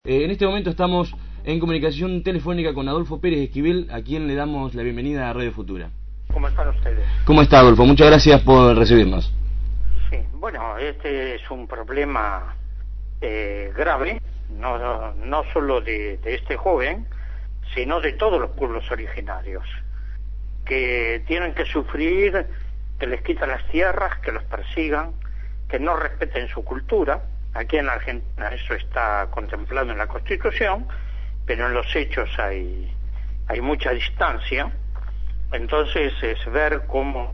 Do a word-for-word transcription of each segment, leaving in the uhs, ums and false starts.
Eh, en este momento estamos en comunicación telefónica con Adolfo Pérez Esquivel, a quien le damos la bienvenida a Radio Futura. ¿Cómo están ustedes? ¿Cómo está, Adolfo? Muchas gracias por recibirnos. Sí, bueno, este es un problema eh, grave, no, no solo de, de este joven, sino de todos los pueblos originarios, que tienen que sufrir que les quitan las tierras, que los persigan, que no respeten su cultura. Aquí en Argentina eso está contemplado en la Constitución, pero en los hechos hay, hay mucha distancia. Entonces es ver cómo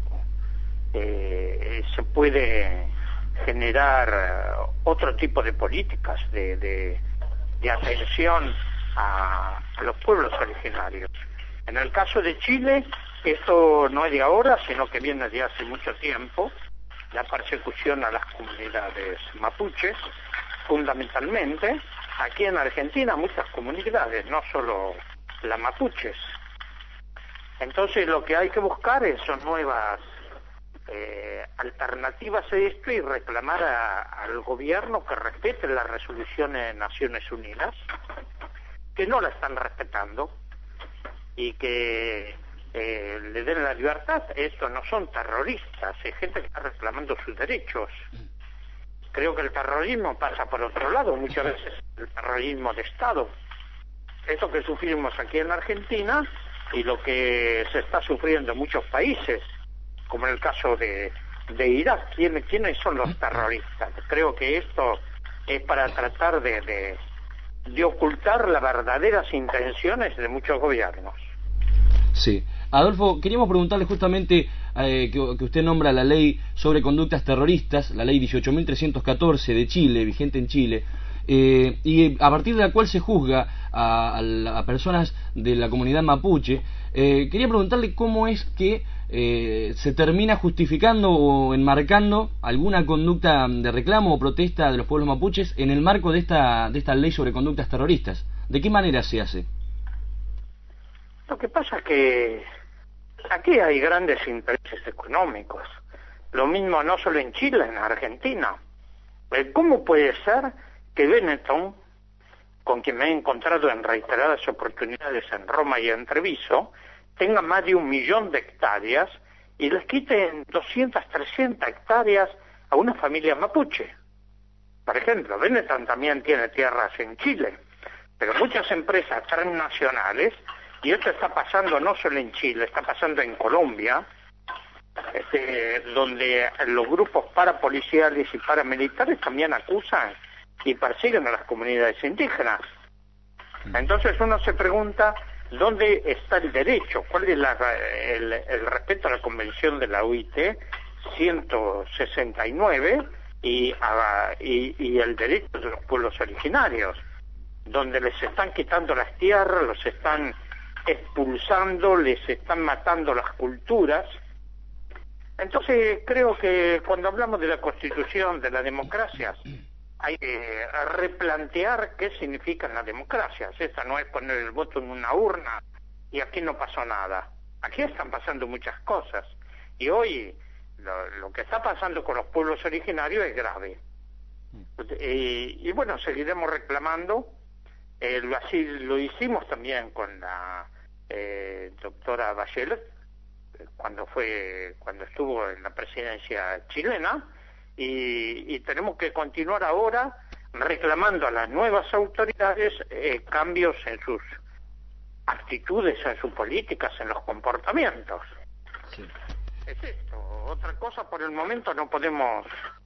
eh, se puede generar otro tipo de políticas de, de, de atención a, a los pueblos originarios. En el caso de Chile, esto no es de ahora, sino que viene de hace mucho tiempo, la persecución a las comunidades mapuches, fundamentalmente. Aquí en Argentina muchas comunidades, no solo las mapuches. Entonces lo que hay que buscar es, son nuevas eh, alternativas a esto y reclamar a, al gobierno que respete las resoluciones de Naciones Unidas, que no la están respetando, y que eh, le den la libertad. Estos no son terroristas, es gente que está reclamando sus derechos. Creo que el terrorismo pasa por otro lado, muchas veces el terrorismo de Estado. Esto que sufrimos aquí en Argentina y lo que se está sufriendo en muchos países, como en el caso de, de Irak. ¿Quién, ¿Quiénes son los terroristas? Creo que esto es para tratar de, de, de ocultar las verdaderas intenciones de muchos gobiernos. Sí. Adolfo, queríamos preguntarle justamente eh, que, que usted nombra la ley sobre conductas terroristas, la ley dieciocho mil trescientos catorce de Chile, vigente en Chile, eh, y a partir de la cual se juzga a, a, a personas de la comunidad mapuche. Eh, quería preguntarle cómo es que eh, se termina justificando o enmarcando alguna conducta de reclamo o protesta de los pueblos mapuches en el marco de esta, de esta ley sobre conductas terroristas. ¿De qué manera se hace? Lo que pasa es que aquí hay grandes intereses económicos. Lo mismo no solo en Chile, en Argentina. ¿Cómo puede ser que Benetton, con quien me he encontrado en reiteradas oportunidades en Roma y en Treviso, tenga más de un millón de hectáreas y les quiten doscientas, trescientas hectáreas a una familia mapuche? Por ejemplo, Benetton también tiene tierras en Chile, pero muchas empresas transnacionales, y esto está pasando no solo en Chile, está pasando en Colombia, este, donde los grupos parapoliciales y paramilitares también acusan y persiguen a las comunidades indígenas. Entonces uno se pregunta, ¿dónde está el derecho? ¿Cuál es la, el, el respeto a la Convención de la O I T ciento sesenta y nueve y, a, y, y el derecho de los pueblos originarios, donde les están quitando las tierras, los están expulsando, les están matando las culturas? Entonces creo que cuando hablamos de la Constitución, de la democracia, hay que replantear qué significan las democracias. Esta no es poner el voto en una urna y aquí no pasó nada. Aquí están pasando muchas cosas y hoy lo, lo que está pasando con los pueblos originarios es grave. Y, y bueno, seguiremos reclamando. Eh, lo, así lo hicimos también con la eh, doctora Bachelet cuando fue cuando estuvo en la presidencia chilena, y, y tenemos que continuar ahora reclamando a las nuevas autoridades eh, cambios en sus actitudes, en sus políticas, en los comportamientos. Sí. Es esto. Otra cosa por el momento no podemos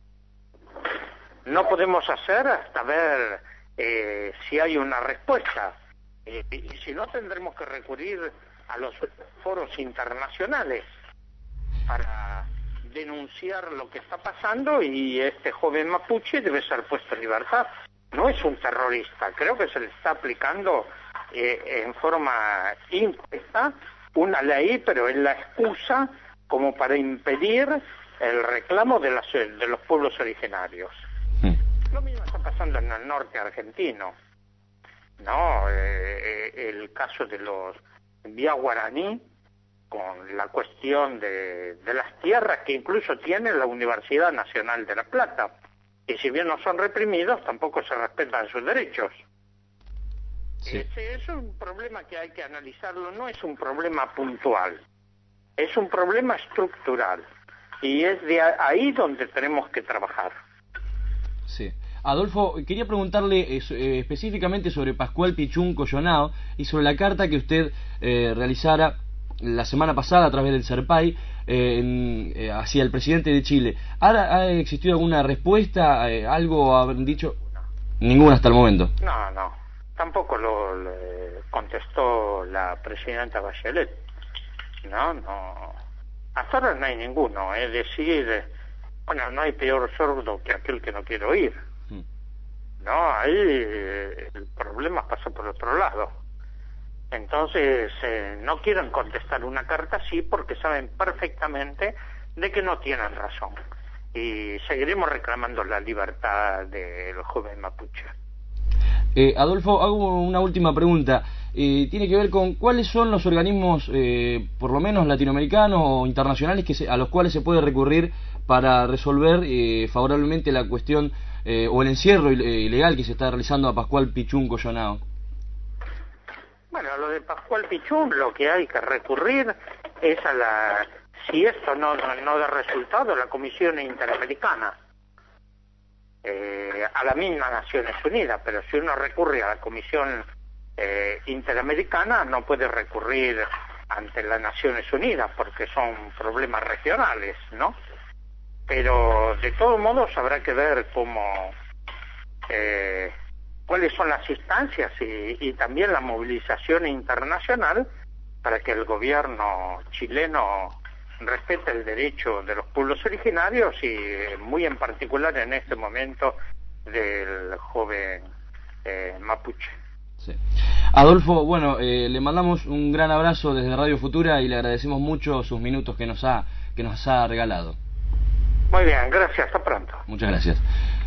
no podemos hacer hasta ver eh, si hay una respuesta. Eh, y si no, tendremos que recurrir a los foros internacionales para denunciar lo que está pasando, y este joven mapuche debe ser puesto en libertad. No es un terrorista, creo que se le está aplicando eh, en forma injusta una ley, pero es la excusa como para impedir el reclamo de, las, de los pueblos originarios. Sí. Lo mismo está pasando en el norte argentino, ¿no? Eh, el caso de los vía guaraní, con la cuestión de, de las tierras que incluso tiene la Universidad Nacional de La Plata, y si bien no son reprimidos, tampoco se respetan sus derechos. Sí. Ese es un problema que hay que analizarlo, no es un problema puntual, es un problema estructural y es de ahí donde tenemos que trabajar. Sí. Adolfo, quería preguntarle eh, eh, específicamente sobre Pascual Pichún Coyonao y sobre la carta que usted eh, realizara la semana pasada a través del SERPAI eh, en, eh, hacia el presidente de Chile. ¿Ha, ha existido alguna respuesta? Eh, ¿Algo han dicho? Ninguna hasta el momento. No, no. Tampoco lo le contestó la presidenta Bachelet. No, no. Hasta ahora no hay ninguno. Es decir, bueno, no hay peor sordo que aquel que no quiere oír. Hmm. No, ahí el problema pasa por otro lado. Entonces, eh, no quieren contestar una carta así porque saben perfectamente de que no tienen razón. Y seguiremos reclamando la libertad del joven mapuche. Eh, Adolfo, hago una última pregunta. Eh, tiene que ver con cuáles son los organismos, eh, por lo menos latinoamericanos o internacionales, que se, a los cuales se puede recurrir para resolver eh, favorablemente la cuestión eh, o el encierro ilegal que se está realizando a Pascual Pichún Coyonao. Bueno, lo de Pascual Pichún, lo que hay que recurrir es a la, si esto no, no, no da resultado, la Comisión Interamericana. Eh, a la misma Naciones Unidas, pero si uno recurre a la Comisión eh, Interamericana no puede recurrir ante las Naciones Unidas porque son problemas regionales, ¿no? Pero de todos modos habrá que ver cómo eh, cuáles son las instancias y, y también la movilización internacional para que el gobierno chileno respeta el derecho de los pueblos originarios y muy en particular en este momento del joven eh, mapuche. Sí. Adolfo, bueno, eh, le mandamos un gran abrazo desde Radio Futura y le agradecemos mucho sus minutos que nos ha que nos ha regalado. Muy bien, gracias, hasta pronto. Muchas gracias.